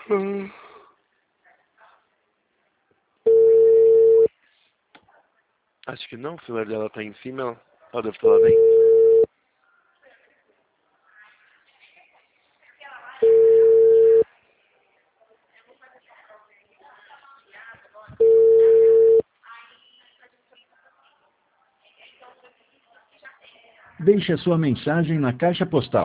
Hum. Acho que não, o celular dela tá em cima. Ela deve estar lá dentro. Deixe a sua mensagem na caixa postal.